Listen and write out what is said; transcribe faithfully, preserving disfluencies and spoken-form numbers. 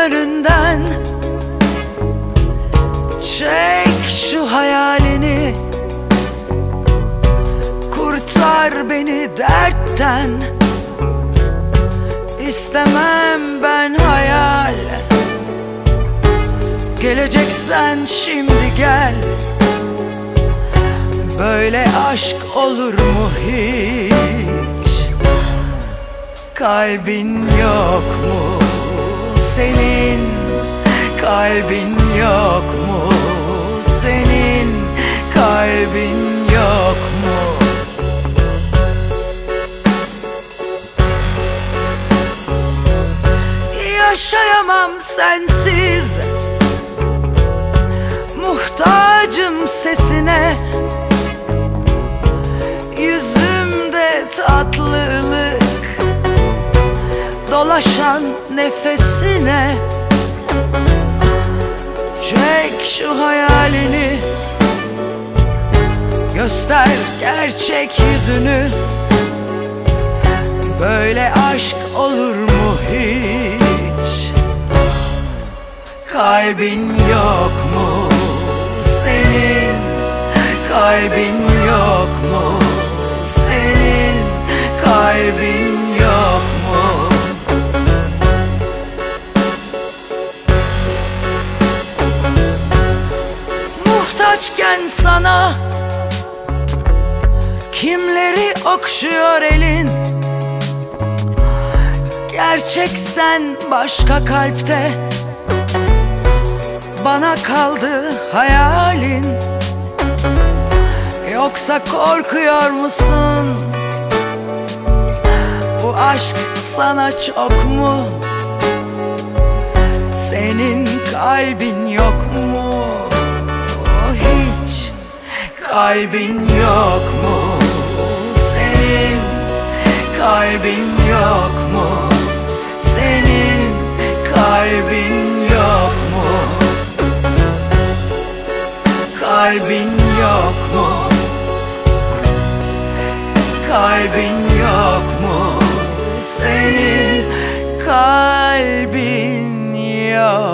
önünden. Çek şu hayalini, kurtar beni dertten. İstemem ben hayal, geleceksen şimdi gel. Böyle aşk olur mu hiç? Kalbin yok mu senin? Kalbin yok mu senin? Kalbin yok mu? Yaşayamam sensiz, muhtacım sesine. Yüzümde tatlılık, dolaşan nefesine. Çek şu hayalini, göster gerçek yüzünü. Böyle aşk olur mu hiç? Kalbin yok mu senin? Kalbin yok mu senin? Kalbin yok mu? Muhtaçken sana kimleri okşuyor elin? Gerçek sen başka kalpte, bana kaldı hayalin. Yoksa korkuyor musun? Bu aşk sana çok mu? Senin kalbin yok mu? Hiç kalbin yok mu senin? Kalbin yok mu senin? Kalbin yok mu? Kalbin yok mu? Kalbin yok mu senin? Kalbin yok.